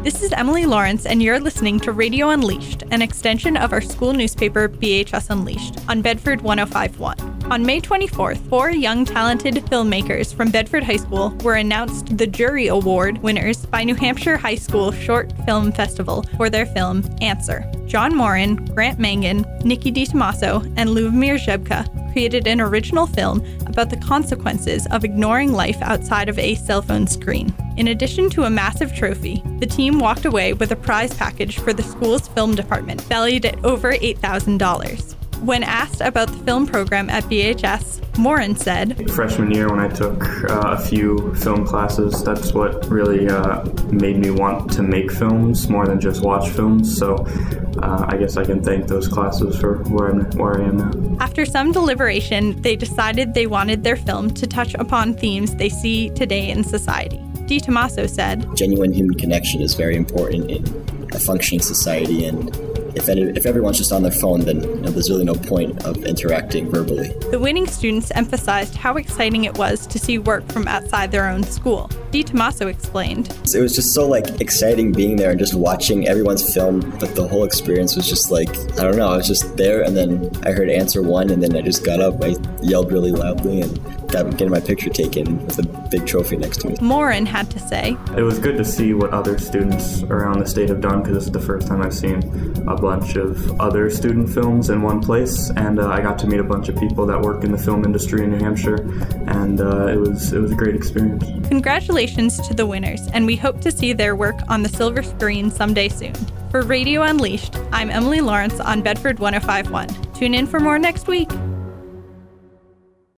This is Emily Lawrence, and you're listening to Radio Unleashed, an extension of our school newspaper, BHS Unleashed, on Bedford 105.1. On May 24th, 4 young talented filmmakers from Bedford High School were announced the Jury Award winners by New Hampshire High School Short Film Festival for their film, Answer. John Morin, Grant Mangan, Nikki DiTomaso, and Lubomir Zhebka created an original film about the consequences of ignoring life outside of a cell phone screen. In addition to a massive trophy, the team walked away with a prize package for the school's film department, valued at over $8,000. When asked about the film program at BHS, Morin said, Freshman year when I took a few film classes, that's what really made me want to make films more than just watch films. So I guess I can thank those classes for where I am now. After some deliberation, they decided they wanted their film to touch upon themes they see today in society. DiTomaso said, genuine human connection is very important in a functioning society, and if everyone's just on their phone, then there's really no point of interacting verbally. The winning students emphasized how exciting it was to see work from outside their own school. DiTomaso explained, it was just so exciting being there and just watching everyone's film, but the whole experience was just I don't know, I was just there, and then I heard Answer 1, and then I just got up, I yelled really loudly, and getting my picture taken with a big trophy next to me. Morin had to say, it was good to see what other students around the state have done, because this is the first time I've seen a bunch of other student films in one place, and I got to meet a bunch of people that work in the film industry in New Hampshire, and it was a great experience. Congratulations to the winners, and we hope to see their work on the silver screen someday soon. For Radio Unleashed, I'm Emily Lawrence on Bedford 105.1. Tune in for more next week.